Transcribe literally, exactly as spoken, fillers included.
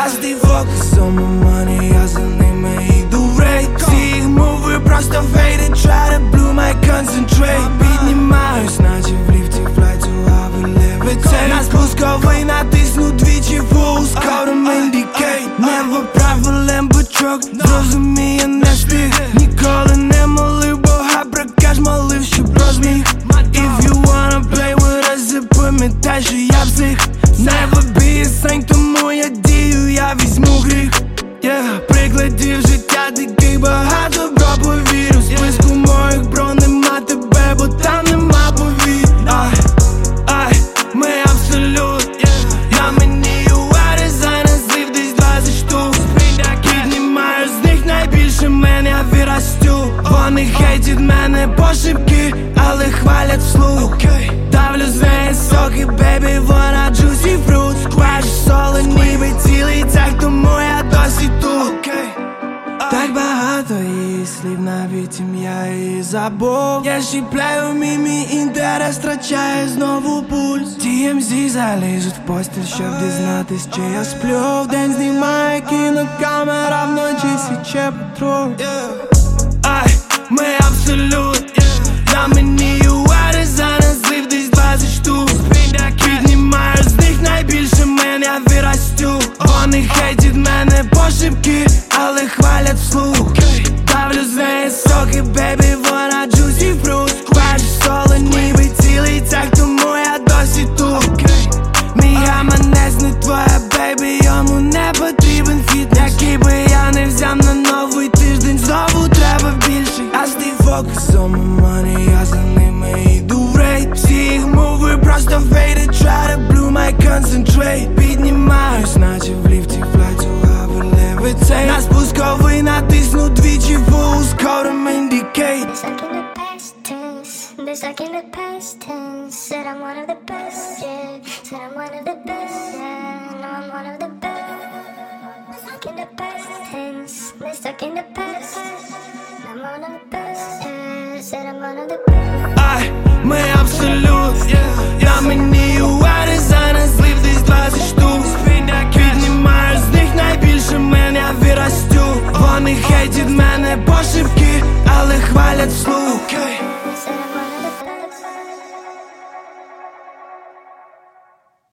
I stay focused on my money, я за ними йду в рейд. Всі їх мови просто faded, try to blow my concentrate. Піднімаюсь, наче в ліфті, fly to how we levitate. На спусковий натисну двічі full, скоро indicate. Never проблем, but truck, зрозуміє не встиг. Ніколи не молив Бога, прокаж молив, щоб розміг. If you wanna play with us, запам'ятай, що я псих. Never be a saint, тому я дію, я візьму гріх. Yeah, прикладів життя таких багато, бро, повірю. Списку моїх, бро, нема тебе, бо там нема повір. Ай, ай, ми абсолют, yeah. На мені ю ей дизайн, злив десь двадцять штук. Піднімаю з них найбільше мен, я виростю. Вони хейтять мене пошепки, але хвалять вслух. Давлю з неї соки, бейбі, вона juicy fruit. Скважу соло, ніби цілий цех, тому я досі тут. Так багато її слів, навіть ім'я її забув. Я щіпляю мій інтерес, втрачає знову пульс. Ті ем зі залізуть в постіль, щоб дізнатись, чи я сплю. Вдень знімає кінокамера, вночі січе патруль. Ай, ми абсолют, на мені ю ей дизайн, злив десь двадцять штук. Піднімаю з них найбільше мен, я виростю. Вони хейтять мене пошепки, але хвалять вслух. Давлю з неї соки, бейбі, вона juicy fruit. Скважу соло, ніби цілий цех, тому я досі тут. Мій гаманець не твоя, бейбі, йому не потрібен фіт. Який би я не взяв на новий тиждень, знову треба більше. I stay focused on my money, я за ними йду в рейд. Всі їх мови просто faded, try to blow my concentrate. Піднімаюсь, наче в ліфті, fly to how we levitate. На спусковий натисну двічі full, скоро indicate. They're stuck in the past tense. Said I'm one of the best, yeah. Said I'm one of the best, yeah. No, I'm one of the best. They're stuck in the past tense. They're stuck in the past. I'm one of the best, yeah. Said I'm one of the best. Ай, ми абсолют, на мені